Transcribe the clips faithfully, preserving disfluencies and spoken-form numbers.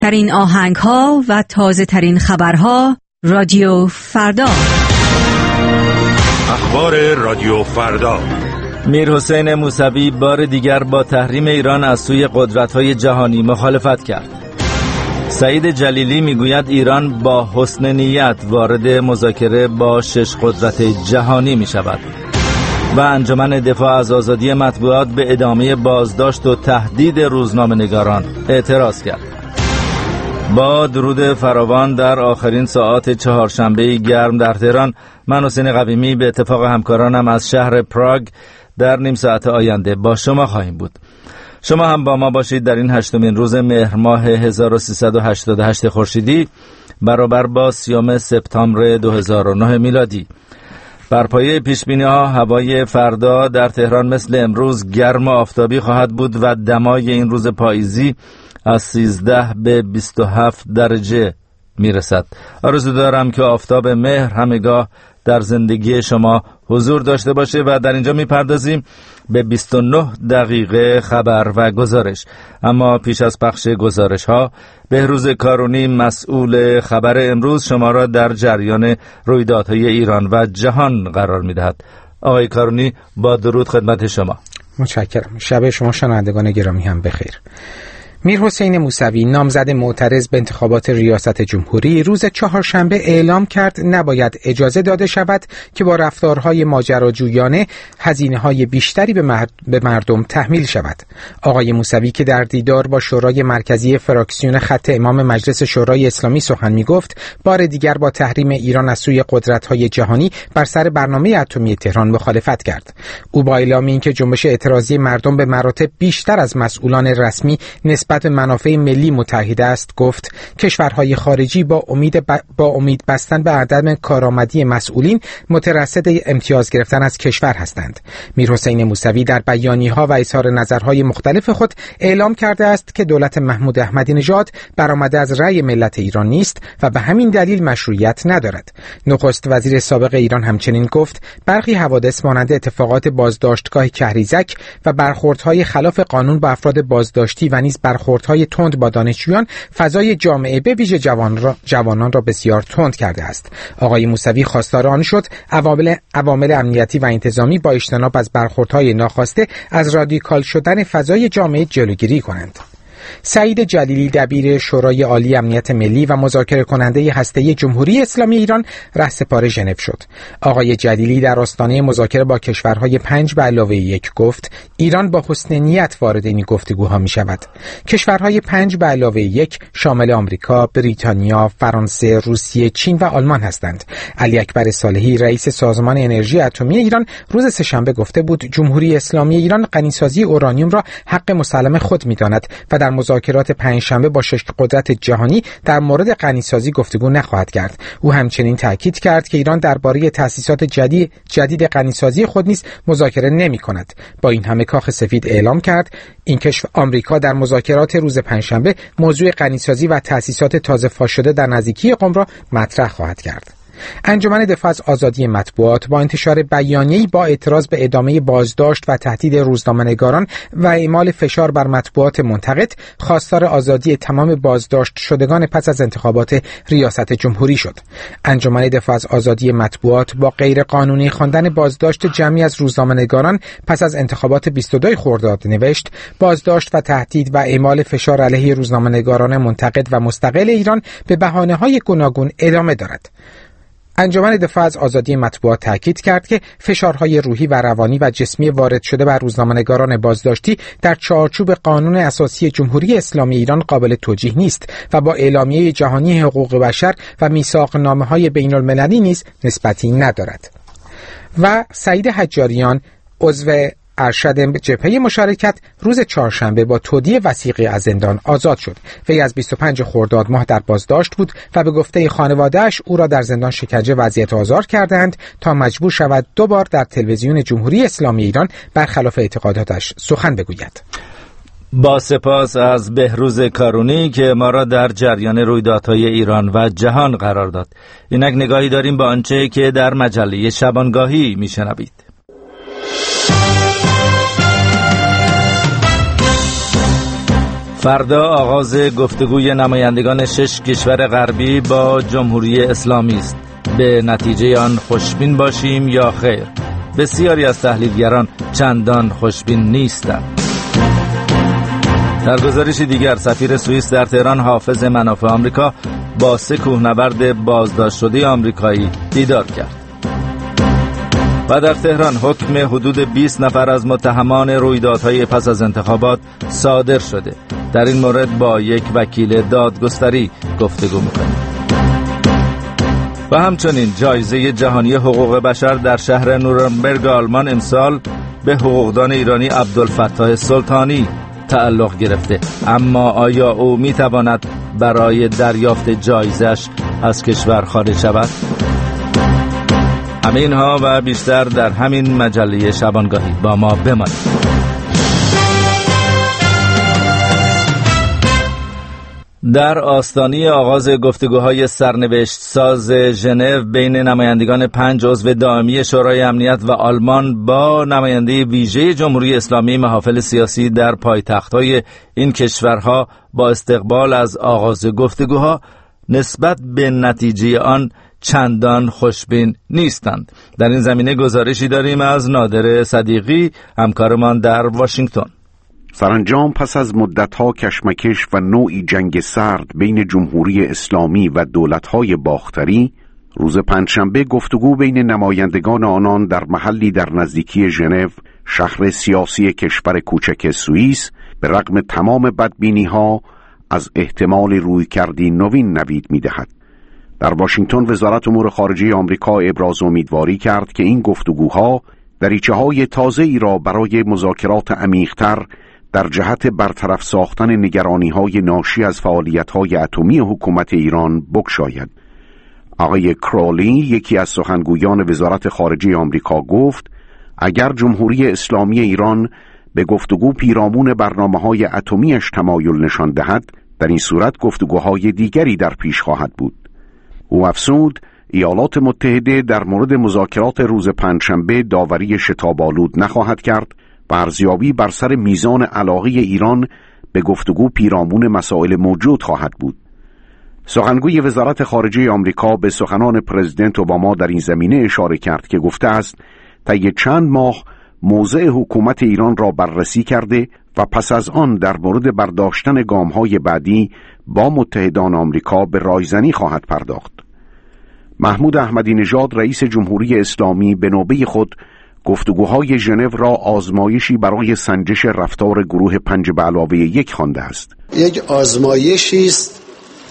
ترین آهنگ ها و تازه ترین خبرها رادیو فردا. اخبار رادیو فردا. میرحسین موسوی بار دیگر با تحریم ایران از سوی قدرت‌های جهانی مخالفت کرد. سعید جلیلی میگوید ایران با حسن نیت وارد مذاکره با شش قدرت جهانی می شود. و انجمن دفاع از آزادی مطبوعات به ادامه بازداشت و تهدید روزنامه‌نگاران اعتراض کرد. با درود فراوان در آخرین ساعات چهارشنبه گرم در تهران، من حسین قویمی به اتفاق همکارانم از شهر پراگ در نیم ساعت آینده با شما خواهیم بود. شما هم با ما باشید در این هشتمین روز مهر ماه هزار و سیصد و هشتاد و هشت خورشیدی برابر با سیوم سپتامبر دو هزار و نه میلادی. بر پایه پیشبینی‌ها هوای فردا در تهران مثل امروز گرم و آفتابی خواهد بود و دمای این روز پاییزی از سیزده به بیست و هفت درجه میرسد. آرزو دارم که آفتاب مهر همگاه در زندگی شما حضور داشته باشه و در اینجا میپردازیم به بیست و نه دقیقه خبر و گزارش. اما پیش از پخش گزارش ها، بهروز کارونی مسئول خبر امروز شما را در جریان رویدادهای ایران و جهان قرار میدهد. آقای کارونی با درود خدمت شما. متشکرم. شب شما شنوندگان گرامی هم بخیر. میرحسین موسوی نامزد معترض به انتخابات ریاست جمهوری روز چهارشنبه اعلام کرد نباید اجازه داده شود که با رفتارهای ماجراجویانه هزینه‌های بیشتری به, مرد به مردم تحمیل شود. آقای موسوی که در دیدار با شورای مرکزی فراکسیون خط امام مجلس شورای اسلامی سخن می‌گفت، بار دیگر با تحریم ایران از سوی قدرت‌های جهانی بر سر برنامه اتمی تهران مخالفت کرد. او با اعلام اینکه جنبش اعتراضی مردم به مراتب بیشتر از مسئولان رسمی نسبت به منافع ملی متحد است، گفت کشورهای خارجی با امید ب... با امید بستن به عدم کارآمدی مسئولین مترصد امتیاز گرفتن از کشور هستند. میرحسین موسوی در بیانیه‌ها و اظهار نظرهای مختلف خود اعلام کرده است که دولت محمود احمدی نژاد برآمده از رأی ملت ایران نیست و به همین دلیل مشروعیت ندارد. نخست وزیر سابق ایران همچنین گفت برخی حوادث مانند اتفاقات بازداشتگاه کهریزک و برخوردهای خلاف قانون با افراد بازداشتی و نیز برخوردهای تند با دانشجویان فضای جامعه به ویژه جوان را جوانان را بسیار تند کرده است. آقای موسوی خواستار آن شد عوامل عوامل امنیتی و انتظامی با اجتناب از برخوردهای ناخواسته از رادیکال شدن فضای جامعه جلوگیری کنند. سعید جلیلی دبیر شورای عالی امنیت ملی و مذاکره کننده هسته‌ای جمهوری اسلامی ایران رهسپار ژنو شد. آقای جلیلی در آستانه مذاکره با کشورهای پنج به علاوه یک گفت ایران با حسن نیت وارد این گفتگوها می شود. کشورهای پنج به علاوه یک شامل آمریکا، بریتانیا، فرانسه، روسیه، چین و آلمان هستند. علی اکبر صالحی رئیس سازمان انرژی اتمی ایران روز سه‌شنبه گفته بود جمهوری اسلامی ایران غنیسازی اورانیوم را حق مسلم خود می‌داند و در مذاکرات پنجشنبه با شش قدرت جهانی در مورد غنیسازی گفتگو نخواهد کرد. او همچنین تاکید کرد که ایران درباره تأسیسات جدید جدید غنیسازی خود نیز مذاکره نمی‌کند. با این همه کاخ سفید اعلام کرد این کشور آمریکا در مذاکرات روز پنجشنبه موضوع غنیسازی و تأسیسات تازه فاش شده در نزدیکی قم را مطرح خواهد کرد. انجمن دفاع از آزادی مطبوعات با انتشار بیانیه‌ای با اعتراض به ادامه بازداشت و تهدید روزنامه‌نگاران و اعمال فشار بر مطبوعات منتقد خواستار آزادی تمام بازداشت شدگان پس از انتخابات ریاست جمهوری شد. انجمن دفاع از آزادی مطبوعات با غیرقانونی خواندن بازداشت جمعی از روزنامه‌نگاران پس از انتخابات بیست و دو خرداد نوشت بازداشت و تهدید و اعمال فشار علیه روزنامه‌نگاران منتقد و مستقل ایران به بهانه‌های گوناگون ادامه دارد. انجمن دفاع از آزادی مطبوعات تاکید کرد که فشارهای روحی و روانی و جسمی وارد شده بر روزنامه‌نگاران بازداشتی در چارچوب قانون اساسی جمهوری اسلامی ایران قابل توجیه نیست و با اعلامیه جهانی حقوق بشر و میثاقنامه‌های بین‌المللی نیز نسبتی ندارد. و سعید حجاریان عضو ارشد جبهه مشارکت روز چهارشنبه با تودیع وثیقی از زندان آزاد شد. وی از بیست و پنج خرداد ماه در بازداشت بود و به گفته خانواده‌اش او را در زندان شکنجه و اذیت و آزار کردند تا مجبور شود دو بار در تلویزیون جمهوری اسلامی ایران برخلاف اعتقاداتش سخن بگوید. با سپاس از بهروز کارونی که ما را در جریان رویدادهای ایران و جهان قرار داد. اینک نگاهی داریم به آنچه که در مجله شبانگاهی میشنوید. فردا آغاز گفتگوی نمایندگان شش کشور غربی با جمهوری اسلامی است. به نتیجه آن خوشبین باشیم یا خیر؟ بسیاری از تحلیلگران چندان خوشبین نیستند. در گزارشی دیگر، سفیر سوئیس در تهران حافظ منافع آمریکا با سه کوهنورد بازداشت شده آمریکایی دیدار کرد. و در تهران حکم حدود بیست نفر از متهمان رویدادهای پس از انتخابات صادر شده. در این مورد با یک وکیل دادگستری گفتگو می‌کنیم. و همچنین جایزه جهانی حقوق بشر در شهر نورنبرگ آلمان امسال به حقوقدان ایرانی عبدالفتاح سلطانی تعلق گرفته. اما آیا او میتواند برای دریافت جایزش از کشور خارج شود؟ همه اینها و بیشتر در همین مجله شبانگاهی. با ما بمانید. در آستانه آغاز گفتگوهای سرنوشت ساز ژنو بین نمایندگان پنج عضو دائمی شورای امنیت و آلمان با نماینده ویژه جمهوری اسلامی محافل سیاسی در پایتخت‌های این کشورها با استقبال از آغاز گفتگوها نسبت به نتیجه آن چندان خوشبین نیستند. در این زمینه گزارشی داریم از نادر صدیقی، همکارمان در واشنگتن. سرانجام پس از مدت‌ها کشمکش و نوعی جنگ سرد بین جمهوری اسلامی و دولت‌های باختری، روز پنجشنبه گفتگو بین نمایندگان آنان در محلی در نزدیکی ژنو، شهر سیاسی کشور کوچک سوئیس، به رغم تمام بدبینی‌ها از احتمال رویکردی نوین نوید می‌دهد. در واشنگتن وزارت امور خارجه آمریکا ابراز امیدواری کرد که این گفتگوها دریچه‌های تازه‌ای را برای مذاکرات عمیق‌تر در جهت برطرف ساختن نگرانی‌های ناشی از فعالیت‌های اتمی حکومت ایران بگشاید. آقای کرولی، یکی از سخنگویان وزارت خارجه آمریکا، گفت اگر جمهوری اسلامی ایران به گفتگو پیرامون برنامه‌های اتمی‌اش تمایل نشان دهد، در این صورت گفتگوهای دیگری در پیش خواهد بود. او افزود ایالات متحده در مورد مذاکرات روز پنجشنبه داوری شتاب‌آلود نخواهد کرد و ارزیابی بر سر میزان علاقه ایران به گفتگو پیرامون مسائل موجود خواهد بود. سخنگوی وزارت خارجه آمریکا به سخنان پرزیدنت اوباما در این زمینه اشاره کرد که گفته است طی چند ماه موضع حکومت ایران را بررسی کرده و پس از آن در مورد برداشتن گام‌های بعدی با متحدان آمریکا به رایزنی خواهد پرداخت. محمود احمدی نژاد رئیس جمهوری اسلامی به نوبه خود گفتگوهای ژنو را آزمایشی برای سنجش رفتار گروه پنج به علاوه یک خوانده است. یک آزمایشی است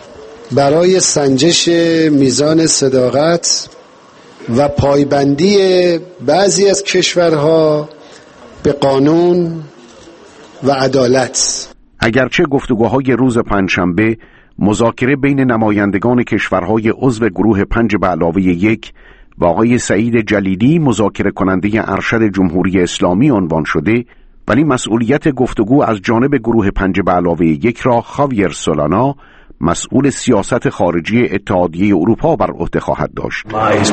برای سنجش میزان صداقت و پایبندی بعضی از کشورها به قانون و عدالت. اگرچه گفتگوهای روز پنجشنبه مذاکره بین نمایندگان کشورهای عضو گروه پنج به علاوه یک و آقای سعید جلیلی مذاکره کننده ارشد جمهوری اسلامی عنوان شده، ولی مسئولیت گفتگو از جانب گروه پنج به علاوه یک را خاویر سولانا، مسئول سیاست خارجی اتحادیه اروپا، بر عهده خواهد داشت.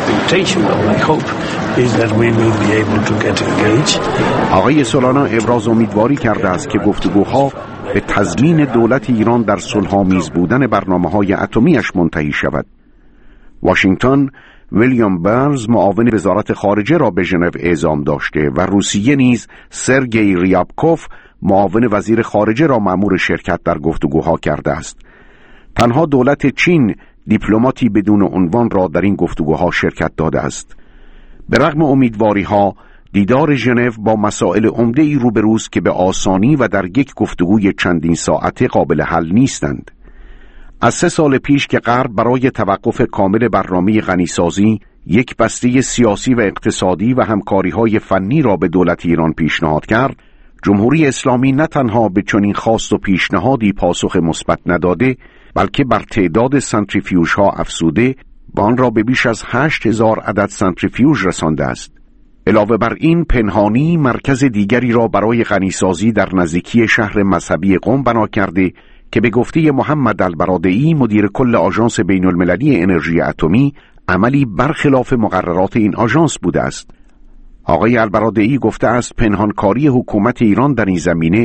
آقای سولانا ابراز امیدواری کرده است که گفتگوها به تضمین دولت ایران در صلح‌آمیز بودن برنامه‌های اتمی‌اش منتهی شود. واشنگتن ویلیام برنز معاون وزارت خارجه را به ژنو اعزام داشته و روسیه نیز سرگئی ریابکوف معاون وزیر خارجه را مأمور شرکت در گفتگوها کرده است. تنها دولت چین دیپلماتی بدون عنوان را در این گفتگوها شرکت داده است. به رغم امیدواری‌ها، دیدار ژنو با مسائل عمده‌ای روبروست که به آسانی و در یک گفتگوی چندین ساعته قابل حل نیستند. از سه سال پیش که غرب برای توقف کامل برنامه غنیسازی یک بسته سیاسی و اقتصادی و همکاری‌های فنی را به دولت ایران پیشنهاد کرد، جمهوری اسلامی نه تنها به چنین خواست و پیشنهادی پاسخ مثبت نداده، بلکه بر تعداد سنتریفیوژها افزوده و آن را به بیش از هشت هزار عدد سنتریفیوژ رسانده است. علاوه بر این، پنهانی مرکز دیگری را برای غنیسازی در نزدیکی شهر مذهبی قم بنا کرده که به گفته محمد البرادعی، مدیر کل آژانس بین المللی انرژی اتمی، عملی برخلاف مقررات این آژانس بوده است. آقای البرادعی گفته است پنهانکاری حکومت ایران در این زمینه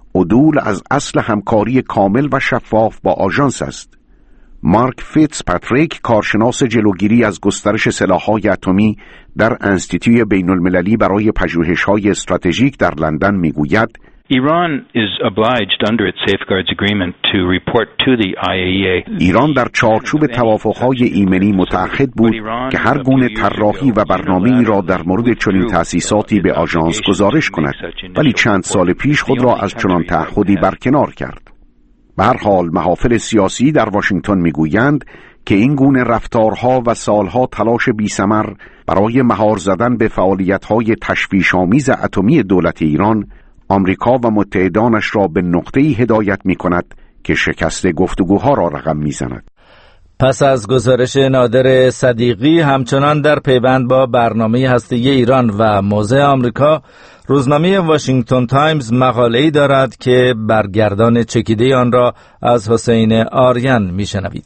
عدول از اصل همکاری کامل و شفاف با آژانس است. مارک فیتز پاتریک، کارشناس جلوگیری از گسترش سلاح‌های اتمی در انستیتوی بین‌المللی برای پژوهش‌های استراتژیک در لندن میگوید Iran is obliged under its safeguards agreement to report to the آی ای ای. ایران در چارچوب توافق‌های ایمنی متعهد بود که هر گونه طراحی و برنامه‌ای را در مورد چنین تأسیساتی به آژانس گزارش کند، ولی چند سال پیش خود را از چنان تعهدی برکنار کرد. به هر حال محافل سیاسی در واشنگتن میگویند که این گونه رفتارها و سالها تلاش بی‌ثمر برای مهار زدن به فعالیت‌های تشویش‌آمیز اتمی دولت ایران، آمریکا و متحدانش را به نقطه‌ای هدایت می‌کند که شکست گفتگوها را رقم می‌زند. پس از گزارش نادر صدیقی همچنان در پیوند با برنامه هسته‌ای ایران و موضع آمریکا، روزنامه واشنگتن تایمز مقاله‌ای دارد که برگردان چکیده آن را از حسین آریان میشنوید.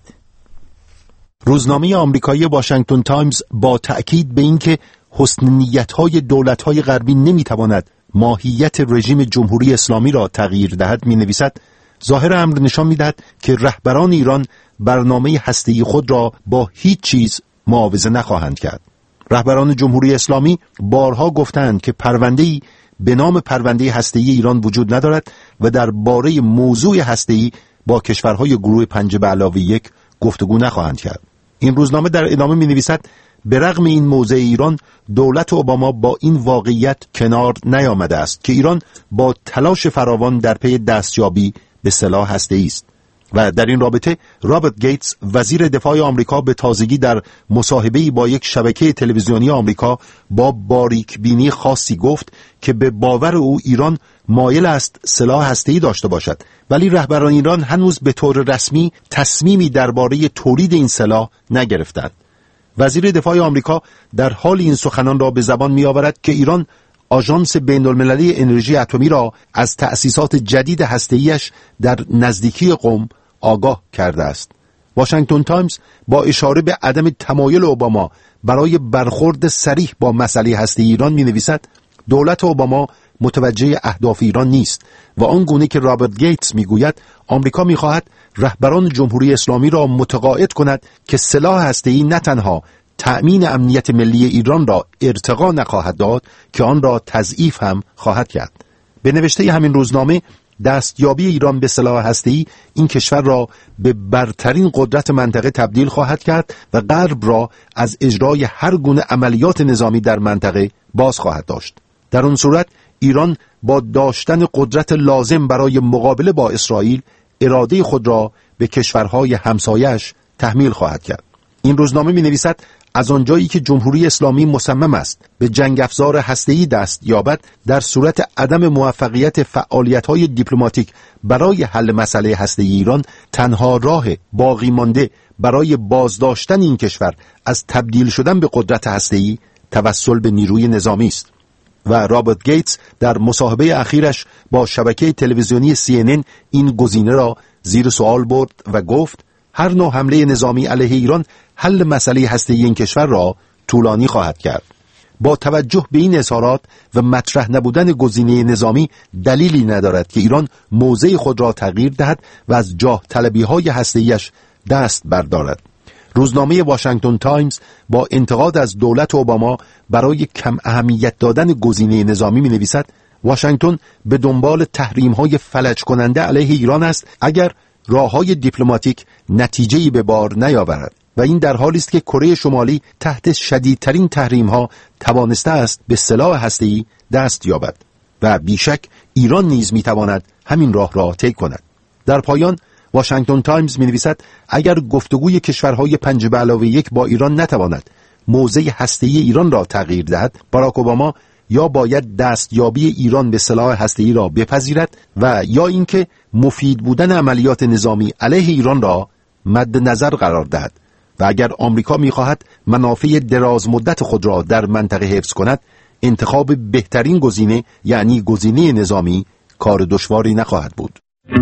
روزنامه آمریکایی واشنگتن تایمز با تأکید به اینکه حسن نیت‌های دولت‌های غربی نمی‌تواند ماهیت رژیم جمهوری اسلامی را تغییر دهد می‌نویسد، ظاهر امر نشان می‌دهد که رهبران ایران برنامه هسته‌ای خود را با هیچ چیز معاوضه نخواهند کرد. رهبران جمهوری اسلامی بارها گفتند که پرونده‌ای به نام پرونده هسته‌ای ایران وجود ندارد و درباره موضوع هسته‌ای با کشورهای گروه پنج به علاوه یک گفتگو نخواهند کرد. این روزنامه در ادامه می‌نویسد به رغم این موضع ایران، دولت اوباما با این واقعیت کنار نیامده است که ایران با تلاش فراوان در پی دستیابی به سلاح هسته‌ای است. و در این رابطه رابرت گیتس، وزیر دفاع آمریکا، به تازگی در مصاحبه‌ای با یک شبکه تلویزیونی آمریکا با باریک بینی خاصی گفت که به باور او ایران مایل است سلاح هسته‌ای داشته باشد، ولی رهبران ایران هنوز به طور رسمی تصمیمی درباره تولید این سلاح نگرفتند. وزیر دفاع آمریکا در حال این سخنان را به زبان می‌آورد که ایران آژانس بین‌المللی انرژی اتمی را از تأسیسات جدید هسته‌ایش در نزدیکی قم آگاه کرده است. واشنگتن تایمز با اشاره به عدم تمایل اوباما برای برخورد صریح با مسئله هسته‌ای ایران می‌نویسد دولت اوباما متوجه اهداف ایران نیست و آن گونه که رابرت گیتس میگوید آمریکا می‌خواهد رهبران جمهوری اسلامی را متقاعد کند که سلاح هسته‌ای نه تنها تأمین امنیت ملی ایران را ارتقا نخواهد داد که آن را تضعیف هم خواهد کرد. به نوشته همین روزنامه، دستیابی ایران به سلاح هسته‌ای این کشور را به برترین قدرت منطقه تبدیل خواهد کرد و غرب را از اجرای هر گونه عملیات نظامی در منطقه باز خواهد داشت. در آن صورت ایران با داشتن قدرت لازم برای مقابله با اسرائیل اراده خود را به کشورهای همسایه‌اش تحمیل خواهد کرد. این روزنامه می‌نویسد از آنجایی که جمهوری اسلامی مصمم است به جنگ افزار هسته‌ای دست یابد، در صورت عدم موفقیت فعالیت‌های دیپلماتیک برای حل مسئله هسته‌ای ایران، تنها راه باقی مانده برای بازداشتن این کشور از تبدیل شدن به قدرت هسته‌ای توسل به نیروی نظامی است. و رابرت گیتس در مصاحبه اخیرش با شبکه تلویزیونی سی ان ان این گزینه را زیر سوال برد و گفت هر نوع حمله نظامی علیه ایران حل مسئله هسته‌ای این کشور را طولانی خواهد کرد. با توجه به این اظهارات و مطرح نبودن گزینه نظامی، دلیلی ندارد که ایران موضع خود را تغییر دهد و از جاه طلبی‌های هسته‌ایش دست بردارد. روزنامه واشنگتن تایمز با انتقاد از دولت اوباما برای کم اهمیت دادن گزینه نظامی می‌نویسد واشنگتن به دنبال تحریم‌های فلج کننده علیه ایران است اگر راه‌های دیپلماتیک نتیجه‌ای به بار نیاورد و این در حالی است که کره شمالی تحت شدیدترین تحریم‌ها توانسته است به سلاح هسته‌ای دست یابد و بیشک ایران نیز می‌تواند همین راه را طی کند. در پایان واشنگتن تایمز می‌نویسد اگر گفتگوی کشورهای پنج به علاوه یک با ایران نتواند موضع هسته‌ای ایران را تغییر دهد، باراک اوباما یا باید دستیابی ایران به سلاح هسته‌ای را بپذیرد و یا اینکه مفید بودن عملیات نظامی علیه ایران را مد نظر قرار دهد و اگر آمریکا می‌خواهد منافع دراز مدت خود را در منطقه حفظ کند، انتخاب بهترین گزینه یعنی گزینه نظامی کار دشواری نخواهد بود.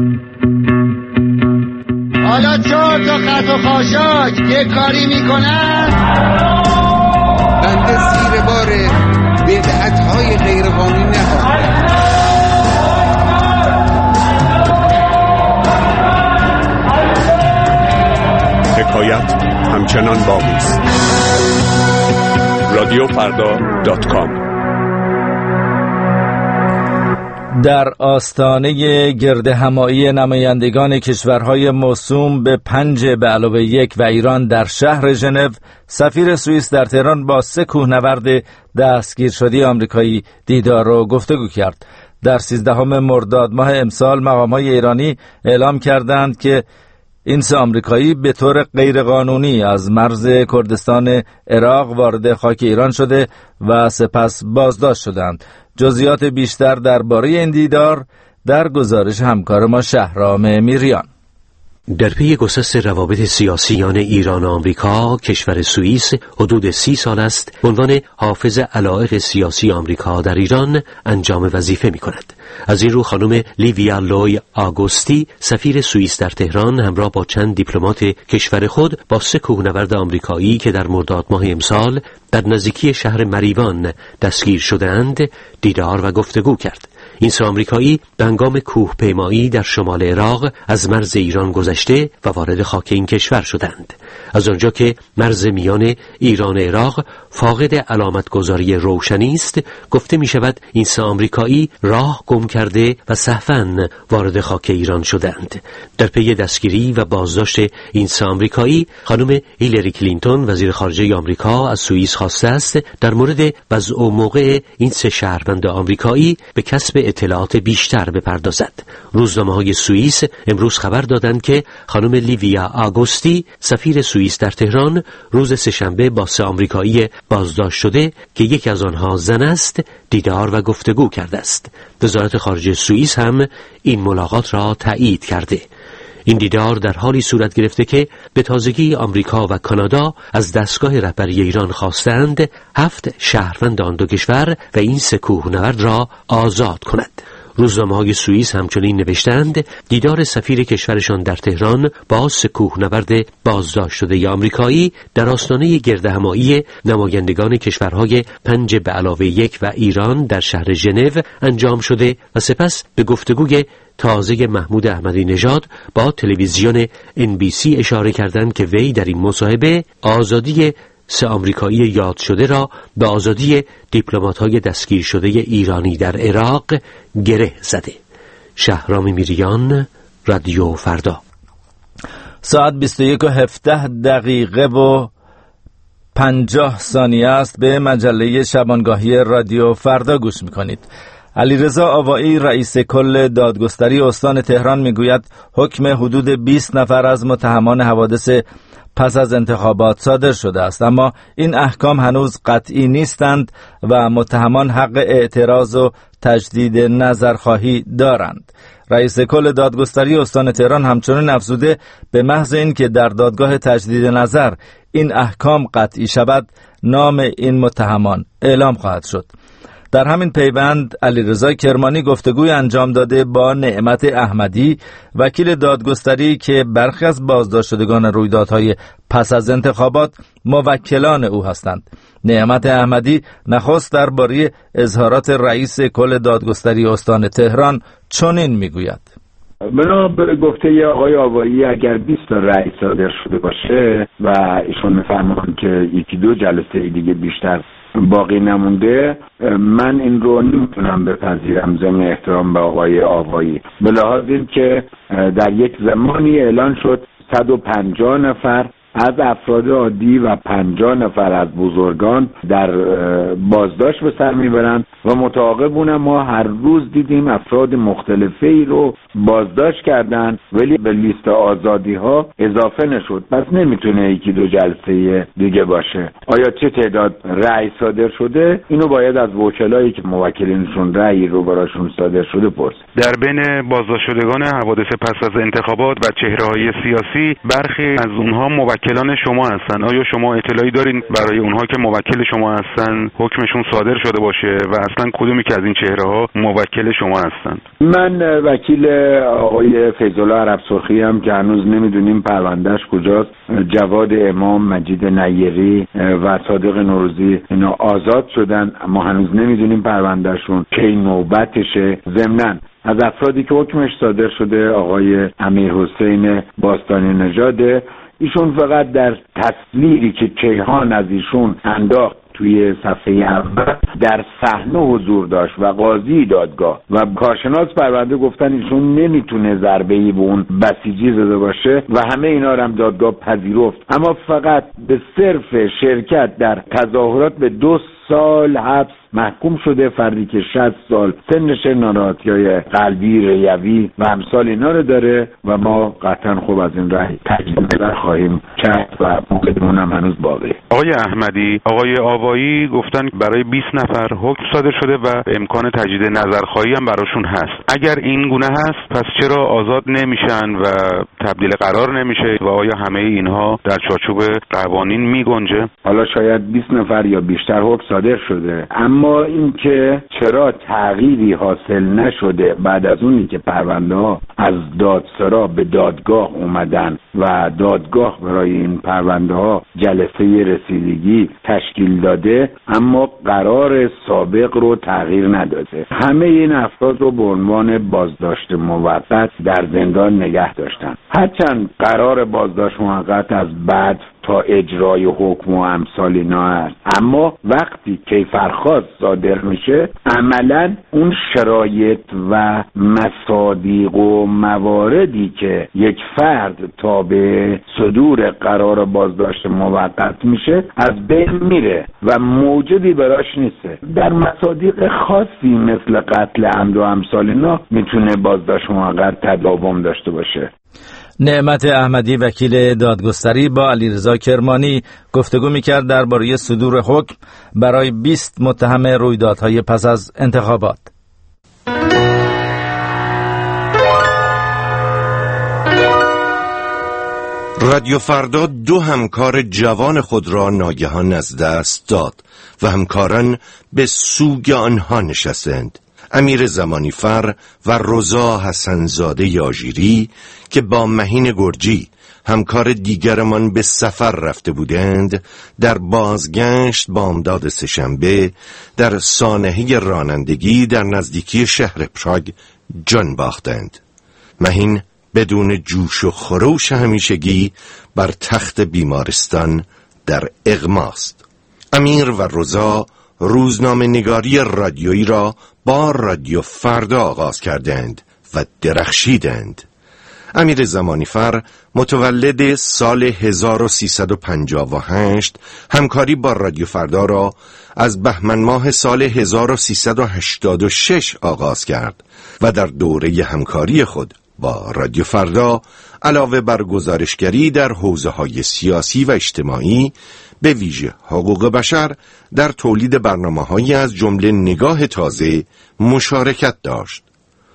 حالا چهار تا خط و خاشاک یه کاری میکنن بنده زیر بار بدعت‌های غیرقانونی نخواهم. حکایت همچنان باقی است. رادیو فردا دات کام. در آستانه گرد همایی نمایندگان کشورهای موسوم به پنج به علاوه یک و ایران در شهر ژنو، سفیر سوئیس در تهران با سه کوهنورد دستگیر شده آمریکایی دیدار و گفتگو کرد. در سیزدهم مرداد ماه امسال مقام‌های ایرانی اعلام کردند که این سه آمریکایی به طور غیرقانونی از مرز کردستان عراق وارد خاک ایران شده و سپس بازداشت شدند. جزئیات بیشتر درباره این دیدار در گزارش همکار ما شهرام میریان. در پی گسست روابط سیاسیان ایران و آمریکا، کشور سوئیس حدود سی سال است به عنوان حافظ علایق سیاسی آمریکا در ایران انجام وظیفه می کند. از این رو خانم لیویا لوی آگوستی، سفیر سوئیس در تهران، همراه با چند دیپلمات کشور خود با سه کوهنورد آمریکایی که در مرداد ماه امسال در نزدیکی شهر مریوان دستگیر شدند، دیدار و گفتگو کرد. این سه آمریکایی به هنگام کوهپیمایی در شمال عراق از مرز ایران گذشته و وارد خاک این کشور شدند. از آنجا که مرز میان ایران و عراق فاقد علامتگذاری روشنی است، گفته می شود این سه آمریکایی راه گم کرده و سهواً وارد خاک ایران شدند. در پی دستگیری و بازداشت این سه آمریکایی، خانم هیلاری کلینتون وزیر خارجه آمریکا از سوئیس خواسته است در مورد وضع و موقع این سه شهروند آمریکایی به کسب اطلاعات بیشتر بپردازد. روزنامه‌های سوئیس امروز خبر دادند که خانم لیویا آگوستی، سفیر سوئیس در تهران، روز سه‌شنبه با سه آمریکایی بازداشت شده که یکی از آنها زن است، دیدار و گفتگو کرده است. وزارت خارجه سوئیس هم این ملاقات را تایید کرده. این دیدار در حالی صورت گرفته که به تازگی آمریکا و کانادا از دستگاه رهبری ایران خواستند هفت شهروند آن دو کشور و این سه کوهنورد را آزاد کند. روزنامه‌های سوئیس همچنین نوشتند دیدار سفیر کشورشان در تهران با سه کوهنورد بازداشت شده آمریکایی در آستانه گردهمایی نمایندگان کشورهای پنج به علاوه یک و ایران در شهر ژنو انجام شده و سپس به گفتگوی تازه محمود احمدی نژاد با تلویزیون ان بی سی اشاره کردند که وی در این مصاحبه آزادی سه آمریکایی یاد شده را به آزادی دیپلمات‌های دستگیر شده ایرانی در عراق گره زده. شهرام میریان، رادیو فردا. ساعت بیست و یک و هفده دقیقه و پنجاه ثانیه است. به مجله شبانگاهی رادیو فردا گوش میکنید. علیرضا آوایی رئیس کل دادگستری استان تهران میگوید حکم حدود بیست نفر از متهمان حوادث پس از انتخابات صادر شده است، اما این احکام هنوز قطعی نیستند و متهمان حق اعتراض و تجدید نظرخواهی دارند. رئیس کل دادگستری استان تهران همچنین افزوده به محض این که در دادگاه تجدید نظر این احکام قطعی شود، نام این متهمان اعلام خواهد شد. در همین پیوند علیرضا کرمانی گفتگوی انجام داده با نعمت احمدی، وکیل دادگستری که برخی از بازداشت شدگان رویدادهای پس از انتخابات موکلان او هستند. نعمت احمدی نخست درباره اظهارات رئیس کل دادگستری استان تهران چنین میگوید: بنا به گفته آقای آوایی اگر بیست تا رأی صادر شده باشه و ایشون میفرمایند که یکی دو جلسه دیگه بیشتر باقی نمونده، من این رو نمیتونم بپذیرم ضمن احترام به آقای آوایی، به لحاظ این که در یک زمانی اعلان شد صد و پنجاه نفر از افراد عادی و پنجاه نفر از بزرگان در بازداشت به سر میبرند و متعاقب اونم ما هر روز دیدیم افراد مختلفی رو بازداشت کردن ولی به لیست آزادی ها اضافه نشد. پس نمیتونه یکی دو جلسه دیگه باشه. آیا چه تعداد رأی صادر شده؟ اینو باید از وکلایی که موکلینشون رأی رو براشون صادر شده پرس. در بین بازداشت شدگان حوادث پس از انتخابات و چهره‌های سیاسی برخی از اونها موکلان شما هستن. آیا شما اطلاعی دارین برای اونها که موکل شما هستن حکمشون صادر شده باشه و اصلا کدومی که از این چهره‌ها موکل شما هستن؟ من وکیل آقای فیض‌الله عرب سرخی هم که هنوز نمیدونیم پروندهش کجاست. جواد امام، مجید نیری و صادق نوروزی اینا آزاد شدن، ما هنوز نمیدونیم پروندهشون کی نوبتشه. ضمناً از افرادی که حکمش صادر شده آقای امیر حسین باستانی نژاد، ایشون فقط در تصویری که کیهان از ایشون انداخت توی صفحه اول در صحنه حضور داشت و قاضی دادگاه و کارشناس پرونده گفتن ایشون نمیتونه ضربه‌ای به اون بسیجی زده باشه و همه اینا رو هم دادگاه پذیرفت، اما فقط به صرف شرکت در تظاهرات به دو سال حبس محکوم شده. فردی که شصت سال سنش، ناراحتی‌های قلبی، ریوی و امثال اینا رو داره و ما قطعا خوب از این راه تجدید نظر خواهیم کرد و موقعمون هم هنوز باقیه. آقای احمدی، آقای آوایی گفتن برای بیست نفر حکم صادر شده و امکان تجدید نظرخواهی هم براشون هست. اگر این گونه هست پس چرا آزاد نمیشن و تبدیل قرار نمیشه و آیا همه اینها در چارچوب قوانین میگنجه؟ حالا شاید بیست نفر یا بیشتر حکم صادر شده، اما اینکه چرا تغییری حاصل نشده بعد از اونی که پرونده ها از دادسرا به دادگاه اومدن و دادگاه برای این پرونده ها جلسه رسیدگی تشکیل داده اما قرار سابق رو تغییر نداده. همه این افراد رو به عنوان بازداشت موقت در زندان نگه داشتن، هرچند قرار بازداشت موقت از بعد تا اجرای حکم و امثال اینا هست، اما وقتی کیفرخواست صادر میشه عملا اون شرایط و مصادیق و مواردی که یک فرد تا به صدور قرار بازداشت موقت میشه از بین میره و موجودی براش نیسته. در مصادیق خاصی مثل قتل عمد و امثال اینا میتونه بازداشت موقت تداوم داشته باشه. نعمت احمدی وکیل دادگستری با علیرضا کرمانی گفتگو می‌کرد درباره صدور حکم برای بیست متهم رویدادهای پس از انتخابات. رادیو فردا دو همکار جوان خود را ناگهان از دست داد و همکاران به سوگ آنها نشستند. امیر زمانیفر و رضا حسنزاده یاژیری که با مهین گرجی همکار دیگرمان به سفر رفته بودند، در بازگشت بامداد سه‌شنبه در سانحه رانندگی در نزدیکی شهر پراگ جان باختند. مهین بدون جوش و خروش همیشگی بر تخت بیمارستان در اغماست. امیر و رضا روزنامه نگاری رادیویی را با رادیو فردا آغاز کردند و درخشیدند. امیر زمانیفر متولد سال هزار و سیصد و پنجاه و هشت همکاری با رادیو فردا را از بهمن ماه سال هزار و سیصد و هشتاد و شش آغاز کرد و در دوره همکاری خود با رادیو فردا علاوه بر گزارشگری در حوزه‌های سیاسی و اجتماعی، به ویژه حقوق بشر، در تولید برنامه‌هایی از جمله نگاه تازه مشارکت داشت.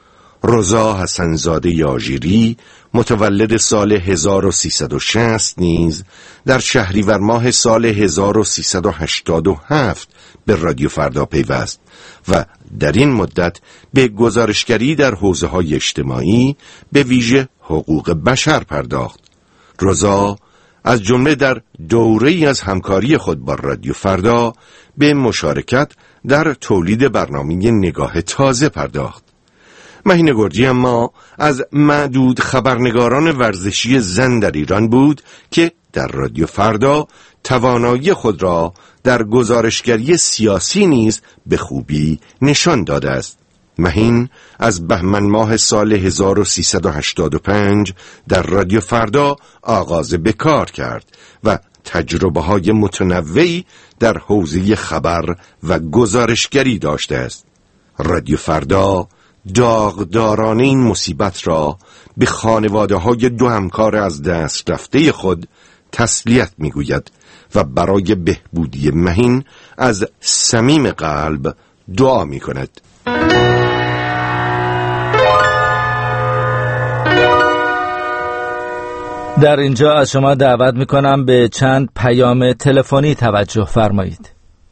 رضا حسنزاده یاژیری متولد سال هزار و سیصد و شصت نیز در شهریور ماه سال هزار و سیصد و هشتاد و هفت به رادیو فردا پیوست و در این مدت به گزارشگری در حوزه‌های اجتماعی، به ویژه حقوق بشر پرداخت. رضا از جمله در دوره‌ای از همکاری خود با رادیو فردا به مشارکت در تولید برنامه نگاه تازه پرداخت. مهین گرجی اما از معدود خبرنگاران ورزشی زن در ایران بود که در رادیو فردا توانایی خود را در گزارشگری سیاسی نیز به خوبی نشان داده است. مهین از بهمن ماه سال هزار و سیصد و هشتاد و پنج در رادیو فردا آغاز به کار کرد و تجربه های متنوعی در حوزه خبر و گزارشگری داشته است. رادیو فردا داغدارانه این مصیبت را به خانواده های دو همکار از دست رفته خود تسلیت میگوید و برای بهبودی مهین از صمیم قلب دعا می کند. در اینجا از شما دعوت می کنم به چند پیام تلفنی توجه فرمایید.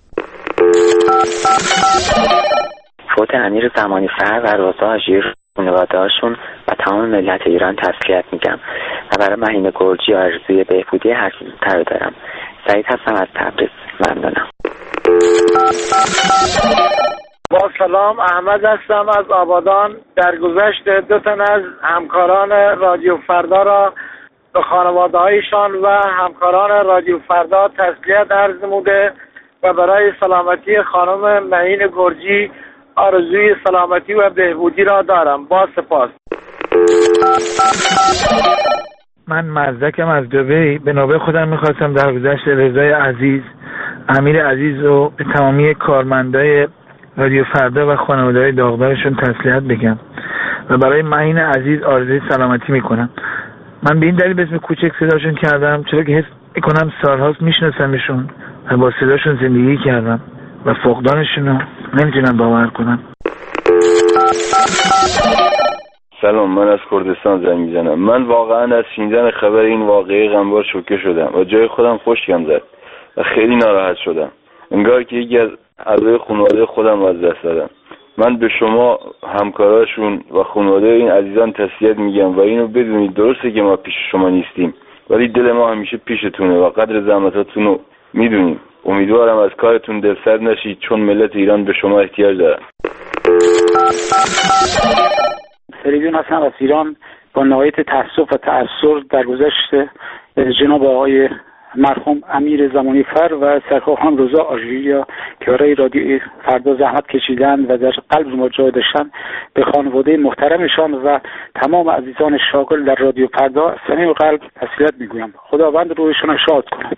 فوت امیر زمانیفر و رضا حاجی خانواده‌هاشون و تمام ملت ایران تسلیت میگم و برای مهین گرجی آرزوی بهبودی هر زودتر دارم. سعید هستم از تبریز. ممنونم. با سلام، احمد هستم از آبادان. در گذشت دو تن از همکاران رادیو فردا را به خانواده هایشان و همکاران رادیو فردا تسلیت عرض نموده و برای سلامتی خانم معین گرجی آرزوی سلامتی و بهبودی را دارم. با سپاس. من مزدکم از دبی. به نوبه خودم میخواستم در گذشت رضای عزیز، امیر عزیز و به تمامی کارمندای رادیو فردا و خانواده‌های داغدارشون تسلیت بگم و برای معین عزیز آرزوی سلامتی میکنم. من به این دلیل به اسم کوچک صداشون کردم چرا که حس میکنم سالهاست میشناسمشون و با صداشون زندگی کردم و فقدانشون رو نمیتونم باور کنم. سلام، من از کردستان زنگ میزنم. من واقعا از شنیدن خبر این واقعه غمبار شوکه شدم و جای خودم خشکم زد و خیلی ناراحت شدم، انگار که یکی از اعضای خانواده خودم از دست دادم. من به شما همکاراشون و خانواده این عزیزان تسلیت میگم و اینو بدونید درسته که ما پیش شما نیستیم ولی دل ما همیشه پیشتونه و قدر زحمتاتون رو میدونیم. امیدوارم از کارتون دلسرد نشید چون ملت ایران به شما احتیاج دارن. فریدون هستم از ایران. با نهایت تأسف و تأثر در گذشت جناب آقای مرحوم امیر زمانی فر و سرکار خانم روزا آژیریا که برای رادیو فردا زحمت کشیدن و در قلب ما جای داشتن، به خانواده محترمشان و تمام عزیزان شاغل در رادیو فردا صمیم قلب تسلیت میگویم. خداوند روحشان را شاد کند.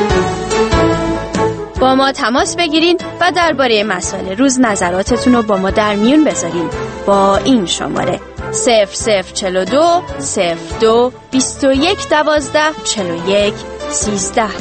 با ما تماس بگیرین و درباره مسائل روز نظراتتون رو با ما در میون بذارین با این شماره صفر صفر چهل و دو صفر دو بیست و یک دوازده چهل و یک سیزده.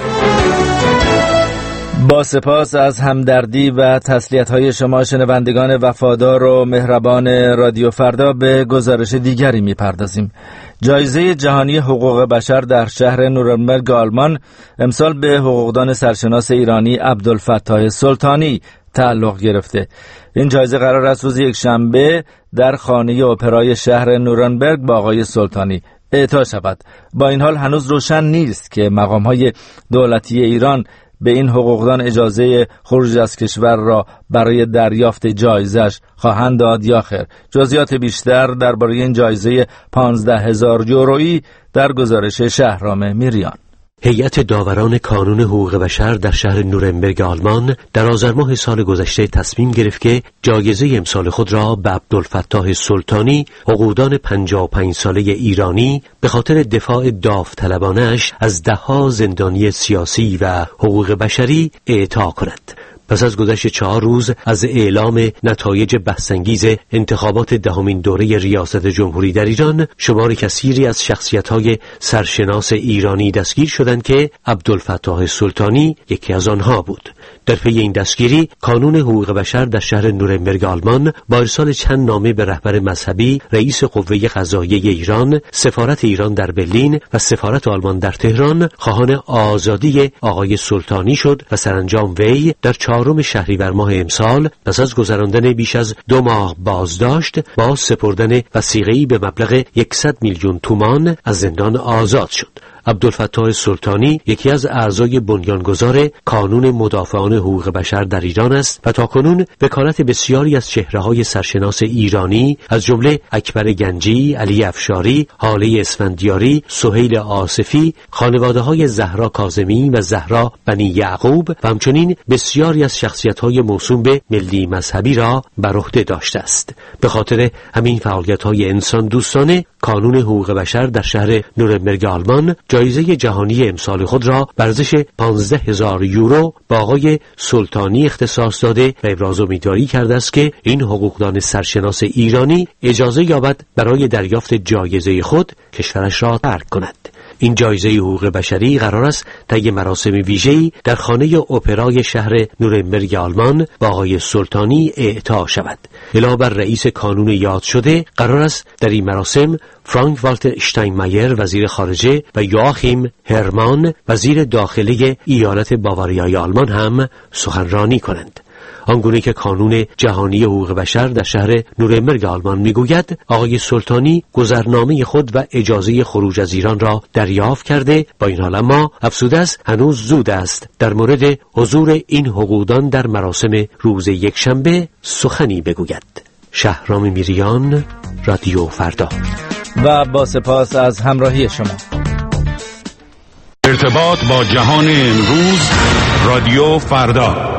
با سپاس از همدردی و تسلیت‌های شما شنوندگان وفادار و مهربان رادیو فردا، به گزارش دیگری می‌پردازیم. جایزه جهانی حقوق بشر در شهر نورنبرگ آلمان امسال به حقوقدان سرشناس ایرانی عبدالفتاح سلطانی تعلق گرفته. این جایزه قرار است روز یک شنبه در خانه اپرای شهر نورنبرگ با آقای سلطانی اعطا شود. با این حال هنوز روشن نیست که مقام‌های دولتی ایران به این حقوقدان اجازه خروج از کشور را برای دریافت جایزش خواهند داد یا خیر. جزئیات بیشتر درباره این جایزه پانزده هزار یورویی در گزارش شهرام میریان. هیئت داوران کانون حقوق بشر در شهر نورنبرگ آلمان در آذر ماه سال گذشته تصمیم گرفت که جایزه امسال خود را به عبدالفتاح سلطانی، حقوقدان پنجاه و پنج ساله ایرانی، به خاطر دفاع داوطلبانه‌اش از ده‌ها زندانی سیاسی و حقوق بشری اعطا کند. پس از گذشت چهار روز از اعلام نتایج بحث‌انگیز انتخابات دهمین دوره ریاست جمهوری در ایران، شمار کثیری از شخصیت‌های سرشناس ایرانی دستگیر شدند که عبدالفتاح سلطانی یکی از آنها بود. در پی این دستگیری، کانون حقوق بشر در شهر نورنبرگ آلمان با ارسال چند نامه به رهبر مذهبی، رئیس قوه قضاییه ایران، سفارت ایران در برلین و سفارت آلمان در تهران خواهان آزادی آقای سلطانی شد و سرانجام وی در چهارم شهریور ماه امسال پس از گذراندن بیش از دو ماه بازداشت با سپردن وثیقه‌ای به مبلغ صد میلیون تومان از زندان آزاد شد. عبدالفتاح سلطانی یکی از اعضای بنیانگذار کانون مدافعان حقوق بشر در ایران است و تاکنون وکالت بسیاری از چهره‌های سرشناس ایرانی از جمله اکبر گنجی، علی افشاری، هاله اسفندیاری، سهیل آصفی، خانواده‌های زهرا کاظمی و زهرا بنی یعقوب و همچنین بسیاری از شخصیت‌های موسوم به ملی مذهبی را بر عهده داشته است. به خاطر همین فعالیت‌های انسان دوستانه، کانون حقوق بشر در شهر نورنبرگ آلمان جایزه جهانی امسال خود را بر ارزش پانزده هزار یورو با آقای سلطانی اختصاص داده و ابراز امیدواری کرده است که این حقوقدان سرشناس ایرانی اجازه یابد برای دریافت جایزه خود کشورش را ترک کند. این جایزه حقوق بشری قرار است طی مراسم ویژه‌ای در خانه اپرای شهر نورنبرگ آلمان با آقای سلطانی اعطا شود. علاوه بر رئیس کانون یاد شده، قرار است در این مراسم فرانک والتر اشتاینمایر وزیر خارجه و یواخیم هرمان وزیر داخله ایالت باواریای آلمان هم سخنرانی کنند. آنگونه که کانون جهانی حقوق بشر در شهر نورنبرگ آلمان میگوید، آقای سلطانی گذرنامه خود و اجازه خروج از ایران را دریافت کرده. با این حال اما افزوده است هنوز زود است در مورد حضور این حقوقدان در مراسم روز یکشنبه سخنی بگوید. شهرام میریان، رادیو فردا. و با سپاس از همراهی شما. ارتباط با جهان امروز، رادیو فردا.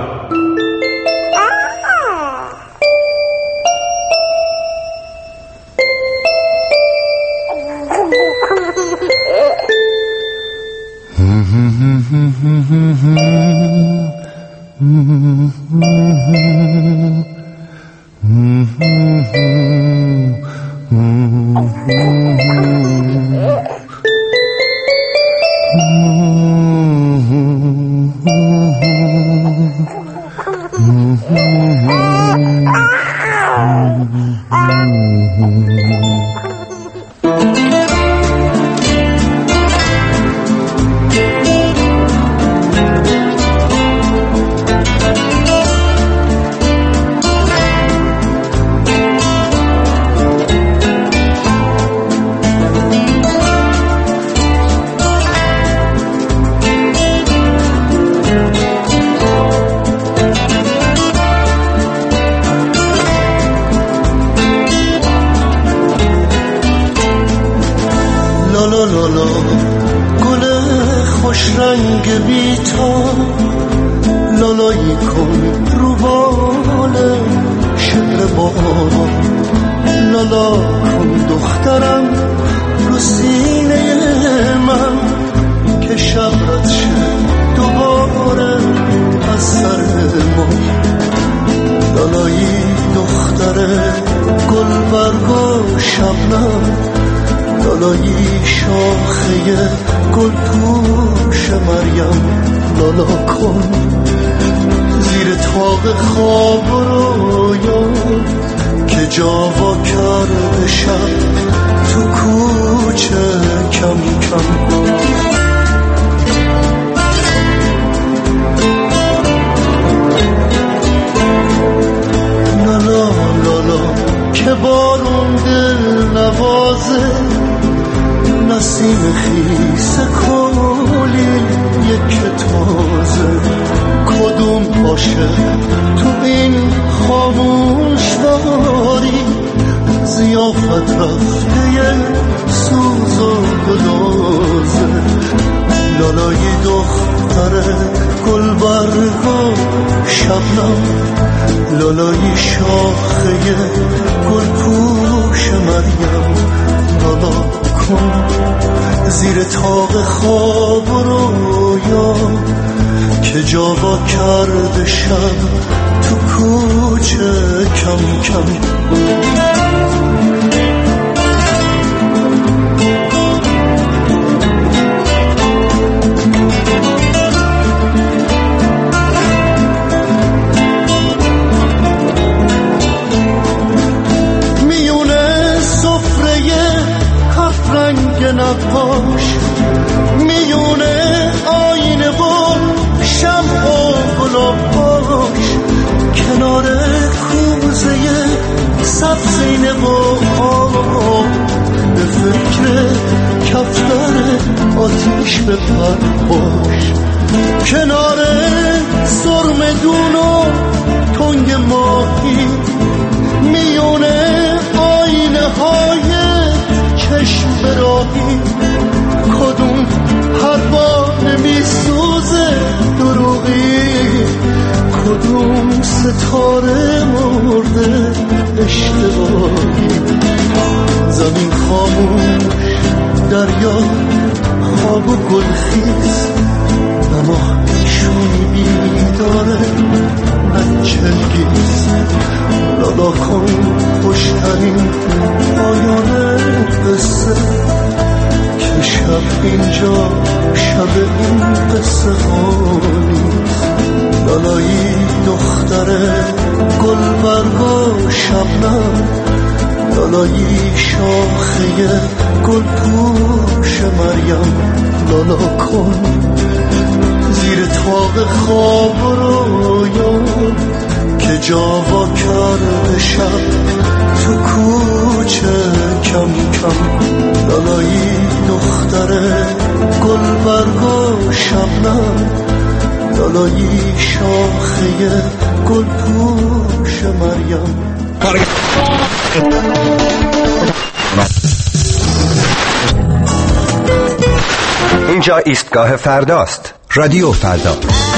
اینجا ایستگاه فرداست. رادیو فردا.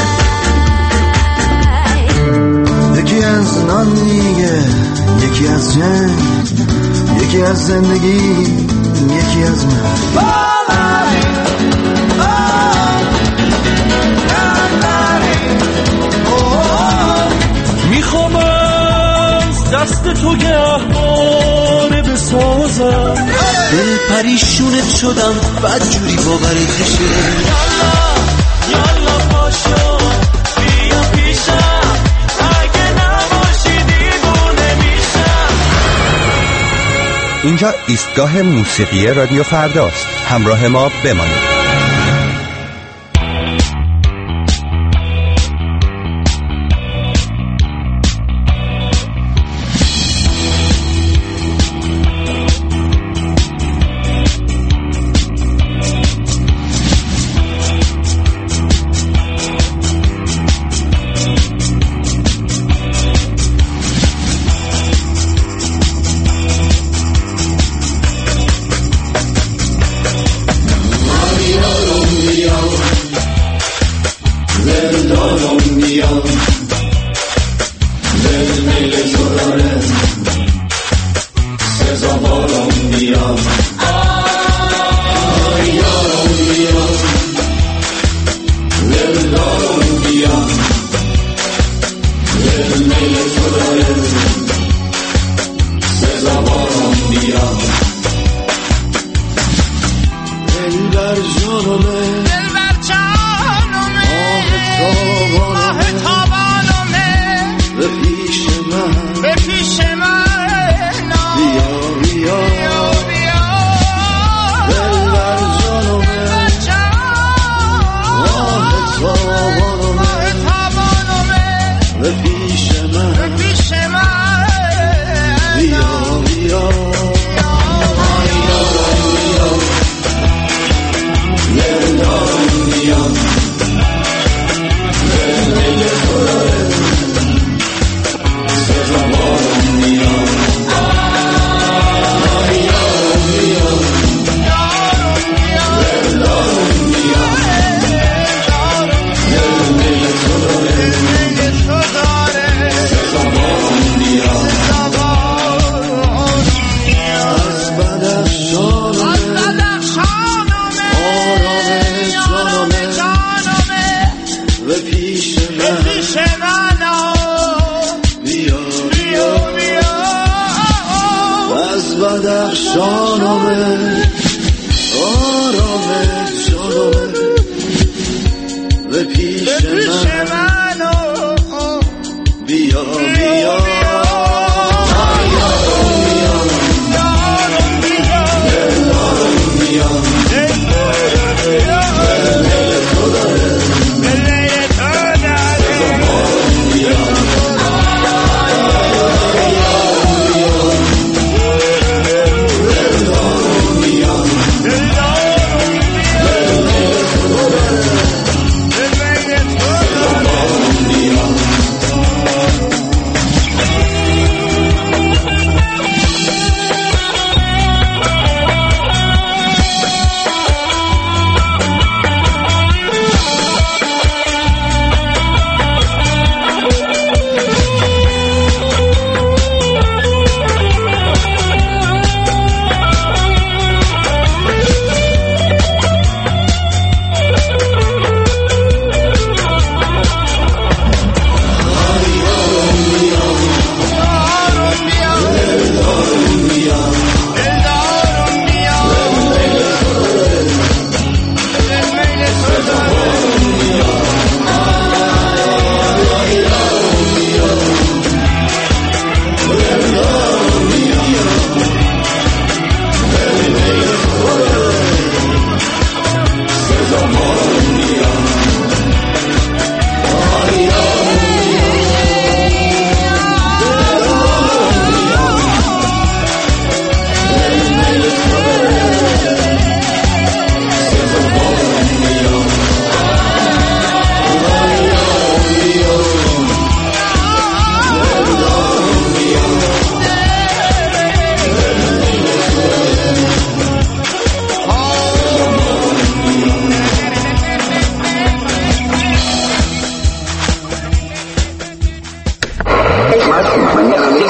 یکی از نان میگه، یکی از جنگ، یکی از زندگی، یکی از من. میخوام از دست تو گهواره بسازم، دل پریشونت شدم بد جوری باورت بشه. یالا یالا پاشو بیا پیشم، اگه نباشی دیوونه میشم. اینجا ایستگاه موسیقی رادیو فرداست. همراه ما بمانید.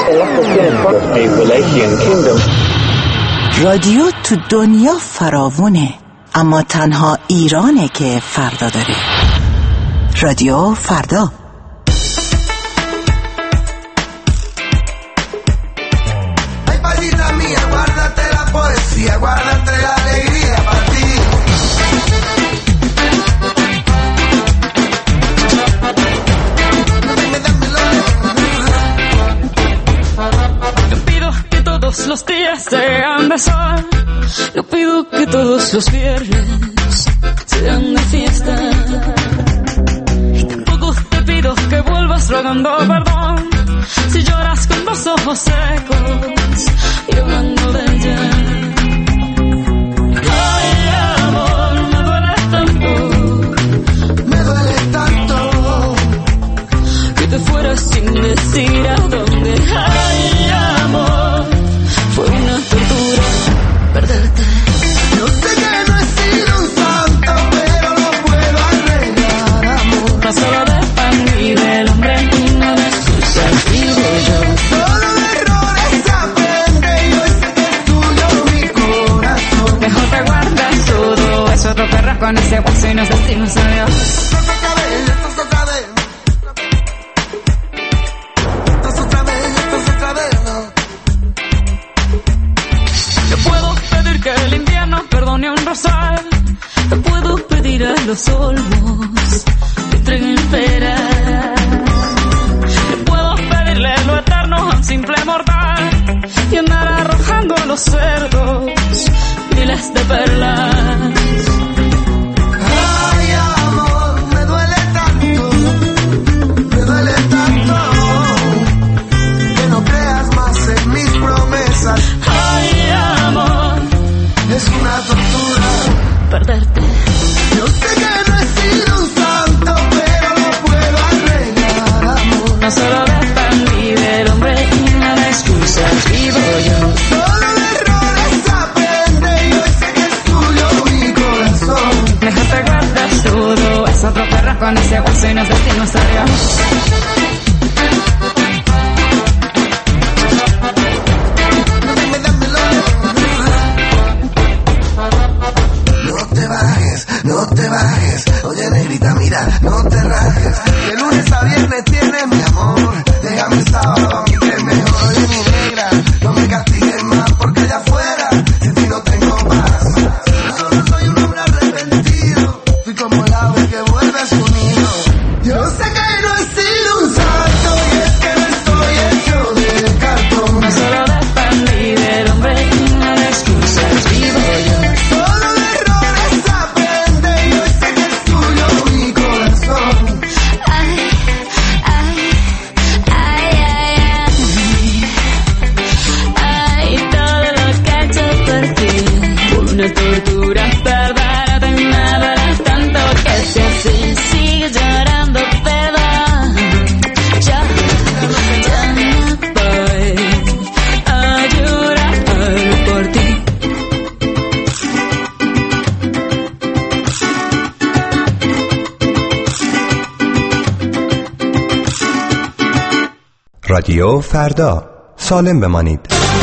رادیو تو دنیا فراوونه، اما تنها ایرانه که فردا داره. رادیو فردا. Los días sean de sol, yo pido que todos los viernes sean de fiesta. Y tampoco te pido que vuelvas rogando perdón si lloras con los ojos secos y hablando de ella. Ay, amor, me duele tanto, me duele tanto que te fueras sin decir a dónde. Ay, amor, fue una tortura perderte. Yo sé que no he sido un santo, pero lo puedo arreglar, amor. No solo de pan y del hombre, no de excusas vivo yo. Solo de errores se aprende y hoy sé que es tuyo mi corazón. Mejor te guardas todo eso, otro perro con ese hueso y nos decimos adiós. Te puedo pedir a los olmos que entreguen pera. Te puedo pedirle lo eterno a un simple mortal y andar arrojando a los cerdos miles de perlas. Ay, amor, me duele tanto, me duele tanto que no creas más en mis promesas. Ay, amor, es una tortura perderte. Yo sé que no he sido un santo, pero lo puedo arreglar, amor. No solo de pan y del hombre, no de excusas vivo yo. Solo de errores se aprende y hoy sé que es tuyo mi corazón. Mejor te guardas todo, es otro perro con ese hueso y nos decimos adiós. No te bajes, oye negrita, mira, no te rajes. De lunes a viernes tienes mi amor. Déjame el sábado a mí que es mejor. Oye mi negra, no me castigues más porque allá afuera sin ti no tengo paz. Solo soy un hombre arrepentido, fui como el ave que vuelve a su nido. Yo sé que no he sido un santo y es que no estoy hecho de cartón. No solo de pan y del hombre, no de excusas vivo yo. Solo de errores se aprende y hoy sé que es tuyo mi corazón. Ay, ay, ay, ay, ay, ay, todo lo que he hecho por ti, una tortura perderte, me duele tanto que si así sigues llorando, perdón, yo, yo me voy a llorar por ti. رادیو فردا، سالم بمانید.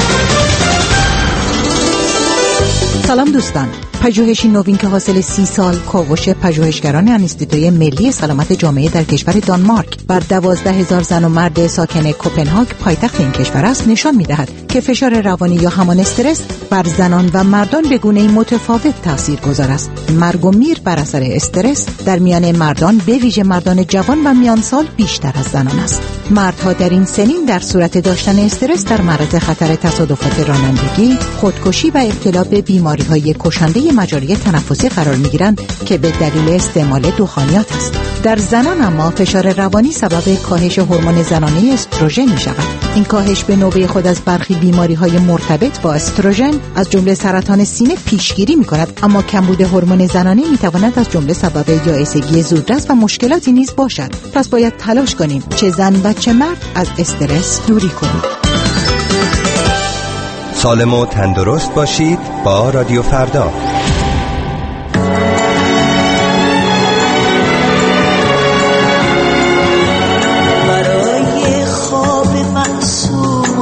سلام دوستان، پژوهشی نوین که حاصل سی سال کاوش پژوهشگران انستیتوی ملی سلامت جامعه در کشور دانمارک بر دوازده هزار زن و مرد ساکن کوپنهاگ پایتخت این کشور است نشان می‌دهد که فشار روانی یا همان استرس بر زنان و مردان به گونه‌ای متفاوت تاثیرگذار است. مرگ و میر بر اثر استرس در میان مردان به ویژه مردان جوان و میانسال بیشتر از زنان است. مردها در این سنین در صورت داشتن استرس در معرض خطر تصادفات رانندگی، خودکشی و ابتلا به بیماری‌های کشنده مجاری تنفسی قرار می‌گیرند که به دلیل استعمال دخانیات است. در زنان اما فشار روانی سبب کاهش هورمون زنانه استروژن می‌شود. این کاهش به نوبه خود از برخی بیماری‌های مرتبط با استروژن از جمله سرطان سینه پیشگیری می‌کند، اما کمبود هورمون زنانه می‌تواند از جمله سبب یائسگی زودرس و مشکلاتی نیز باشد. پس باید تلاش کنیم چه زن و چه مرد از استرس دوری کنیم. سالم و تندرست باشید با رادیو فردا. برای خواب معصوم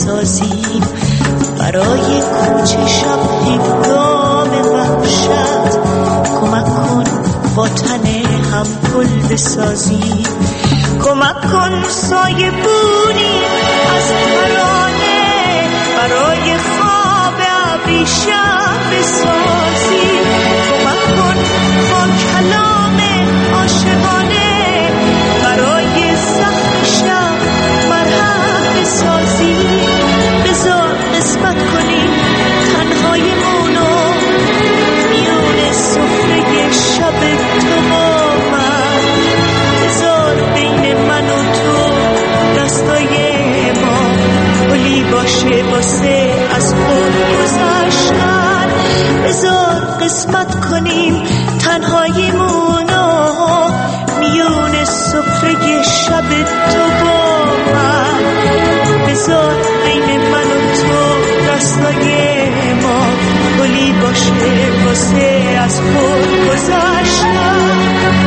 بسازیم برای کوچه شب هنگام وحشت. کمک کن با تنه هم گل بسازیم، کمک کن سایه بونی از ترانه برای خواب ابریشم بسازیم. کمک کن با کلام عاشقانه برای زخم شب مرهم بسازیم. بذار قسمت کنیم تنهایمونو میون سفره شب تو با من. بذار بین من و تو دستای ما پلی باشه واسه از خود گذشتن. بذار قسمت کنیم تنهاییمونو میون سفره شب تو با من. بذار بین من و تو دستای ما پلی باشه واسه از خود گذشتن.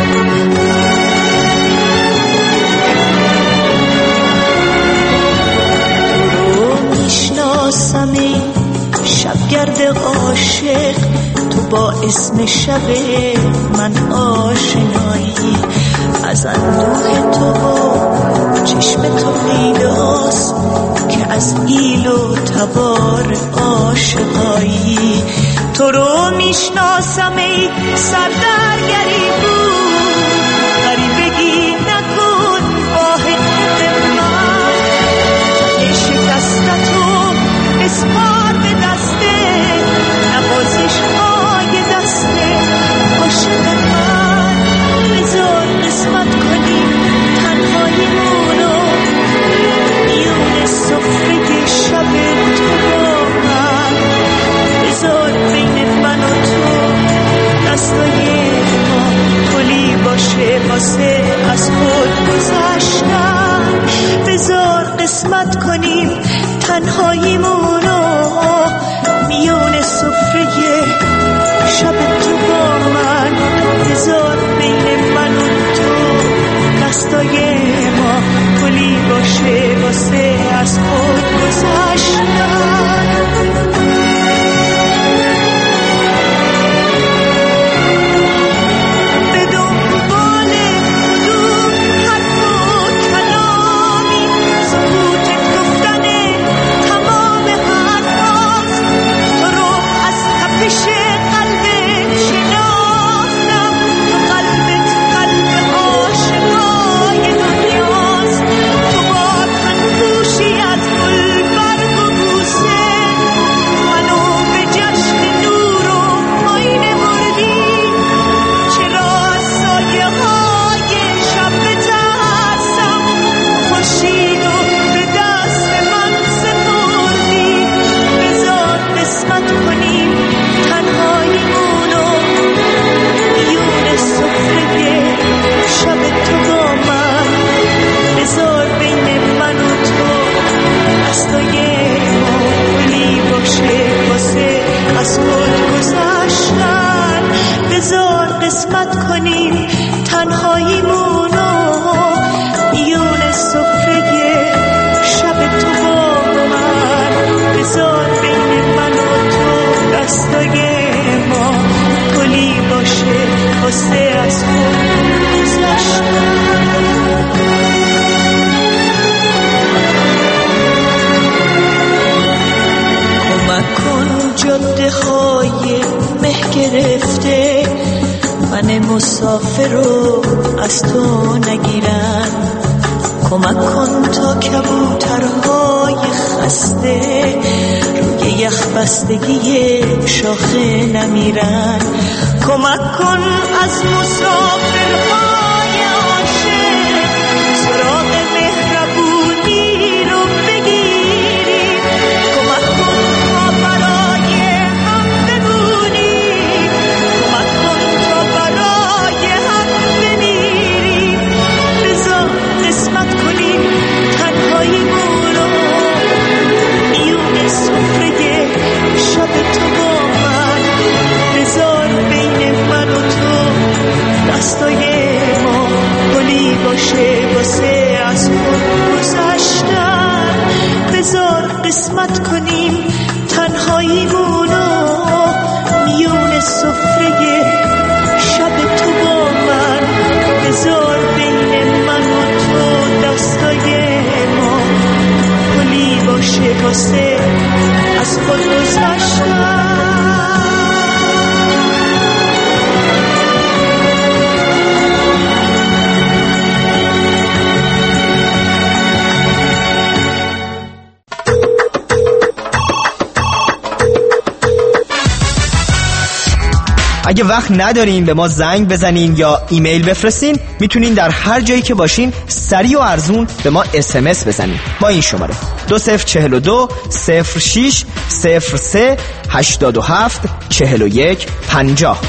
میشناسم این شبگرد عاشق، تو با اسم شب من آشنایی. از اندوه تو با چشم تو پیداست که از ایل و تبار عاشقایی. تو رو میشناسم ای سردرگری بود، غریبگی نکن با حد من. تنه شکستتو اسپار به دسته نوازش های دسته عاشق من. بذار قسمت کنیم تنهاییمونو میون سفره شب تو با من. بذار بین من و تو دستای ما پلی باشه واسه از خود گذشتن. بذار قسمت کنیم تنهاییمونو میون سفره شب تو با من. بذار بین من و تو دستای ما پلی باشه واسه از خود گذشتن. مسافر رو از تو نگیرن. کمک کن تا کبوترهای خسته روی یخ بستگی شاخه نمیرن. کمک کن از مسافرهای عاشق سراغ مهربونی رو بگیریم. کمک کن تا برای هم بمونیم، کمک کن تا برای هم بمیریم. بذار قسمت کنیم تنهاییمون رو میون سفره شب تو با من. بذار بین من و تو دستای واسه از خود گذاشتم. اگه وقت ندارین به ما زنگ بزنین یا ایمیل بفرستین، میتونین در هر جایی که باشین سریع و ارزون به ما اس ام اس بزنین با این شماره دو صفر چهل دو صفر شش صفر سه هشتاد و هفت چهل و یک پنجاه.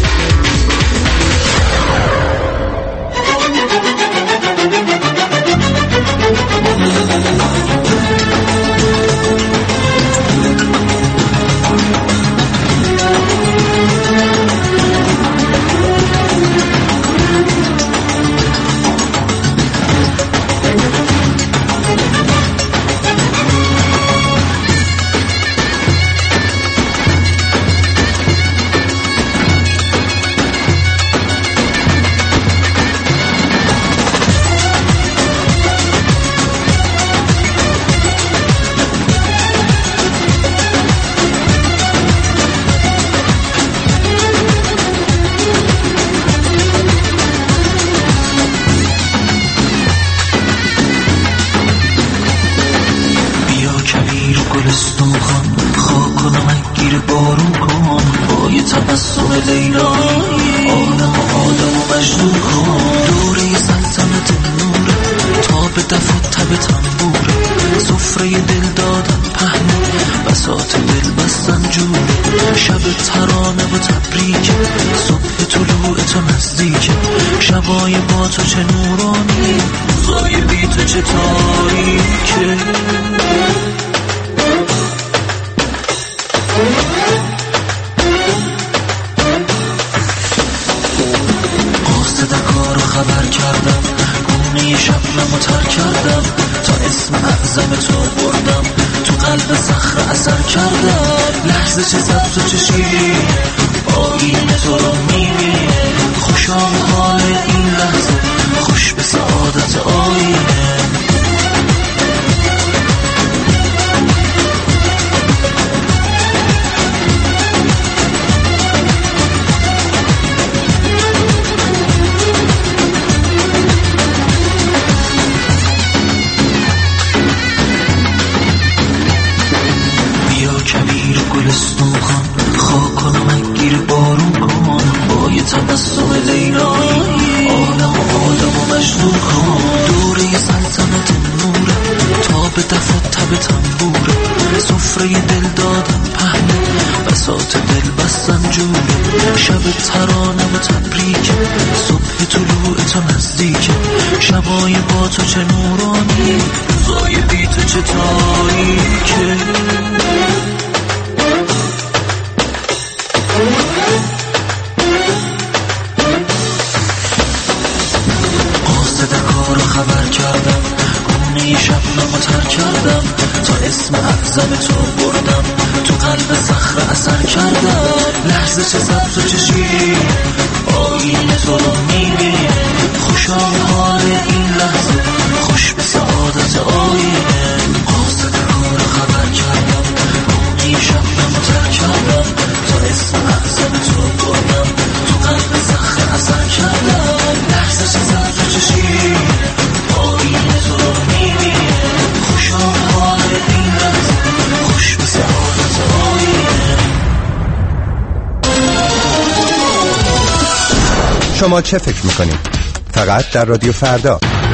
شما چه فکر میکنید؟ فقط در رادیو فردا.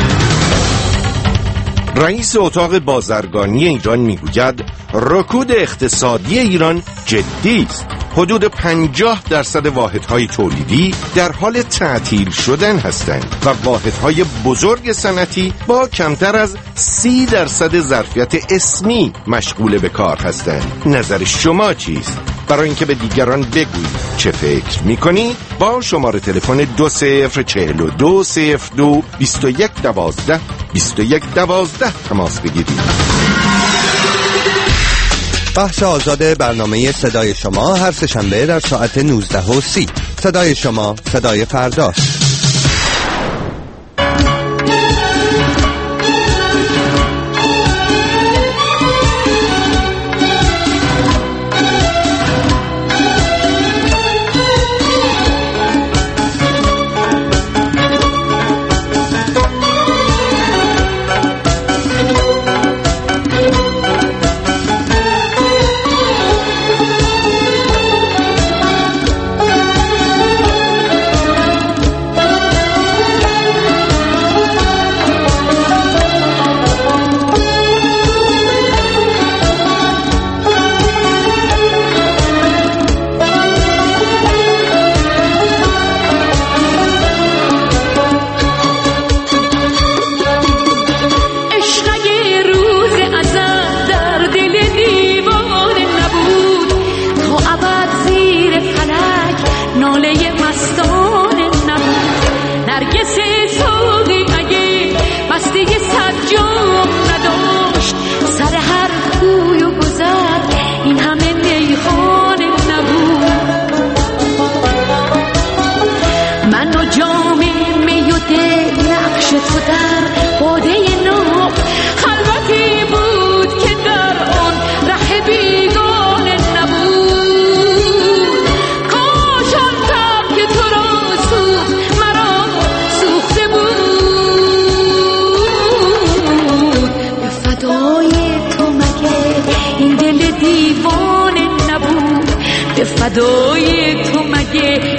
رئیس اتاق بازرگانی ایران میگوید رکود اقتصادی ایران جدی است. حدود پنجاه درصد واحدهای تولیدی در حال تعطیل شدن هستند و واحدهای بزرگ صنعتی با کمتر از سی درصد ظرفیت اسمی مشغول به کار هستند. نظر شما چیست؟ برای اینکه به دیگران بگویید چه فکر میکنید با شماره تلفن دو صفر چهل و دو صفر دو بیست و یک دوازده بیست و یک دوازده تماس بگیرید. بحث آزاد برنامه صدای شما هر سه‌شنبه در ساعت نوزده و سی. صدای شما، صدای فرداست. فدای تو مگه